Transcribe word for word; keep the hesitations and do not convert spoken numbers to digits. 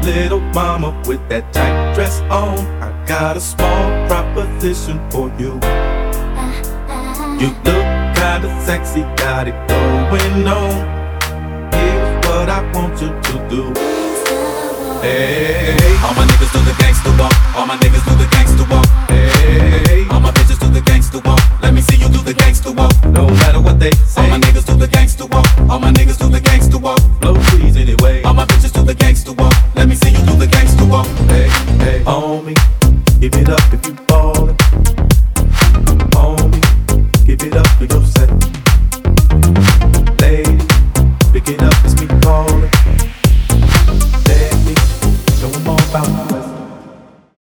Little mama with that tight dress on, I got a small proposition for you. You look kinda sexy, got it going on. Here's what I want you to do. Hey, all my niggas do the gangsta walk. All my niggas do the gangsta walk. hey, All my bitches do the gangsta walk. Let me see you do the gangsta walk. no matter what they say. All my niggas do the gangsta walk. All my niggas do the gangsta walk.